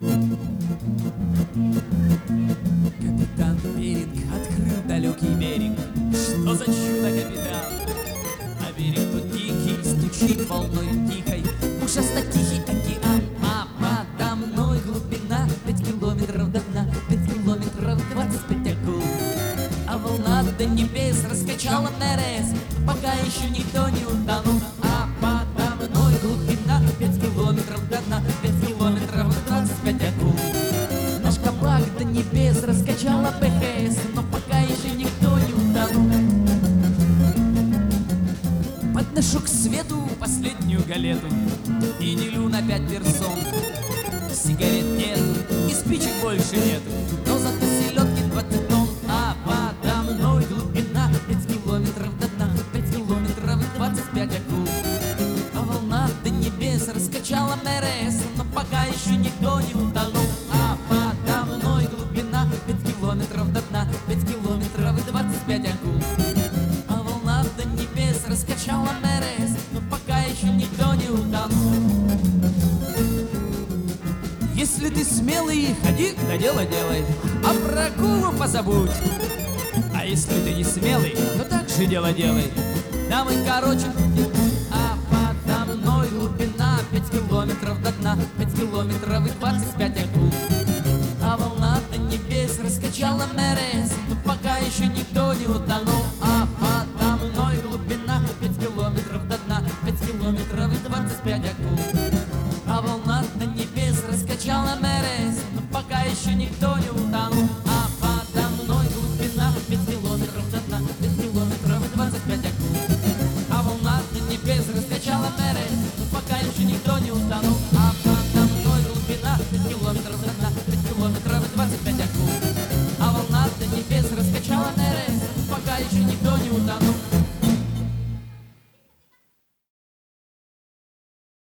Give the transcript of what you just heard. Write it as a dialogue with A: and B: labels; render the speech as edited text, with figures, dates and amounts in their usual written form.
A: Капитан Беринг открыл далекий берег. Что за чудо, капитан? А берег тут дикий, стучит волной тихой. Ужасно тихий океан, а подо мной глубина 5 километров до дна, 5 километров 25 акул. А волна до небес раскачала МРС, пока еще никто не утонул. А подо мной глубина 5 километров до дна, 5 километров 25 акул. Наш кабак до небес раскачала ПХС, но пока еще никто не утонул. Подношу к свету последнюю галету и делю на 5 персон. Сигарет нет и спичек больше нету, но зато селедки 20 тонн. А подо мной глубина 5 километров до дна, 5 километров 25 акул. А волна до небес раскачала МРС, но пока еще никто не утонул. А подо мной глубина 5 километров до дна, 5 километров 25 акул. А волна до небес раскачала МРС, но пока еще никто не утонул. Если ты смелый, ходи, да дело делай, а про акулу позабудь. А если ты не смелый, то так же дело делай. Да мы, короче, а подо мной глубина 5 километров до дна, 5 километров и 25 акул. А волна до небес раскачала МРС, но пока еще никто не утонул. А подо мной глубина 5 километров до дна, 5 километров и 25 акул. А волна до небес раскачала МРС, но пока еще никто не утонул. А подо мной глубина 5 километров до дна, 5 километров и 25 акул. А волна до небес раскачала МРС, но пока еще никто не утонул. А подо мной глубина 5 километров до дна, 5 километров и 25 акул.